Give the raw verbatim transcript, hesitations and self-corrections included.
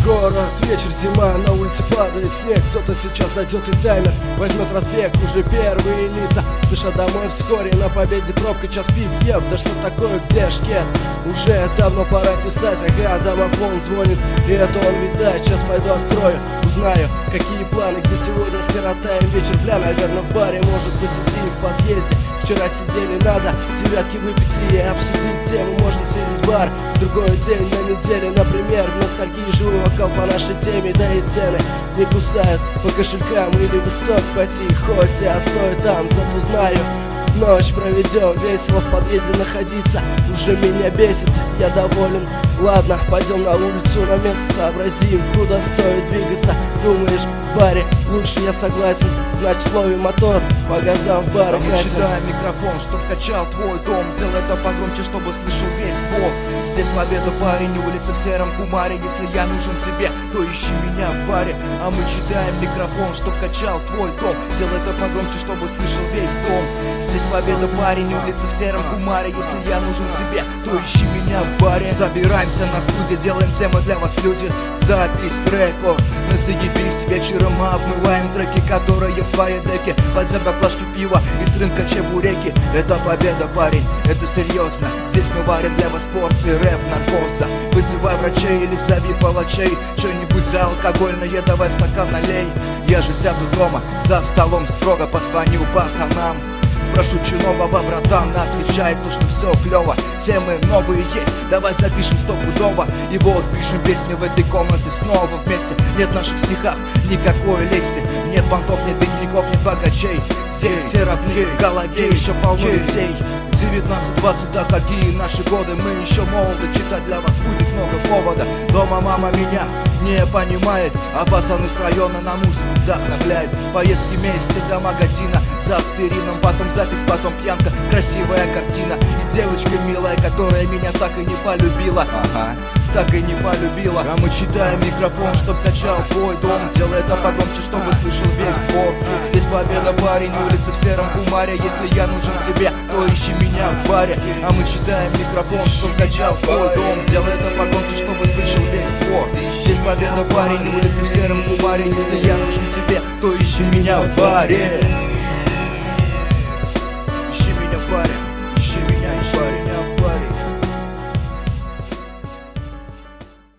город, вечер, зима, на улице падает снег. Кто-то сейчас дойдет и таймер, возьмет разбег. Уже первые лица, спеша домой вскоре. На победе пробка, час пик, еб, да что такое, где шкет? Уже давно пора писать, ага, домофон звонит. И это он, видать, сейчас пойду открою. Узнаю, какие планы, где сегодня скоротаем вечер. Бля, наверное, в баре, может посидим в подъезде. Вчера сидели, надо девятки выпить и обсудить тему. Можно сесть в бар, в другой день на неделе, например. В ностальгии живу вокал по нашей теме, да и цены не кусают по кошелькам. Или в исток пойти, хоть я стою там, зато знаю, ночь проведем, весело в подъезде находиться. Уже меня бесит, я доволен. Ладно, пойдем на улицу, на место сообразим, куда стоит двигаться. Думаешь, в баре лучше, я согласен. Значит, ловим мотор, по газам в бар. Считай микрофон, чтоб качал твой дом. Делай это погромче, чтобы слышал весь двор. Здесь победа, парень, улица в сером кумаре. Если я нужен тебе, то ищи меня в баре. А мы читаем микрофон, чтоб качал твой дом. Делай это погромче, чтобы слышал весь дом. Здесь победа, парень, улица в сером кумаре. Если я нужен тебе, то ищи меня в баре. Собираемся на студии, делаем темы для вас, люди. Запись, рекорд, мы заебись вечером, мы обмываем треки, которые в твоей деке. Возьмем баклажки пива из рынка чебуреки. Это победа, парень, это серьезно. Здесь мы варим для вас порции рэп, наркоза. Вызывай врачей или зови палачей. Что-нибудь за алкогольное, давай стакан налей. Я же сяду дома, за столом строго позвоню пацанам. Спрошу чинового, братан, отвечает, то что все клево. Темы новые есть, давай запишем стопудово. И вот пишем песни в этой комнате снова вместе. Нет в наших стихах никакой лести. Нет понтов, нет бедняков, нет богачей. Здесь все равны, в голове еще полно людей. девятнадцать-двадцать, да какие наши годы. Мы еще молоды, читать для вас будет много повода. Дома мама меня не понимает, а пацаны с района на музыку вдохновляют. Поездки вместе до магазина за аспирином, потом запись, потом пьянка, красивая картина. И девочка милая, которая меня так и не полюбила. Ага, так и не полюбила. А мы читаем микрофон, чтоб качал твой дом. Делай это погромче, чтобы слышал весь двор. Здесь победа, парень, улица в сером кумаре. Если я нужен тебе, то ищи меня в баре. А мы читаем микрофон, чтоб качал твой дом. Делай это погромче, чтобы слышал весь двор. Здесь победа, парень, улица в сером кумаре. Если я нужен тебе, то ищи меня в баре. Ищи меня в баре.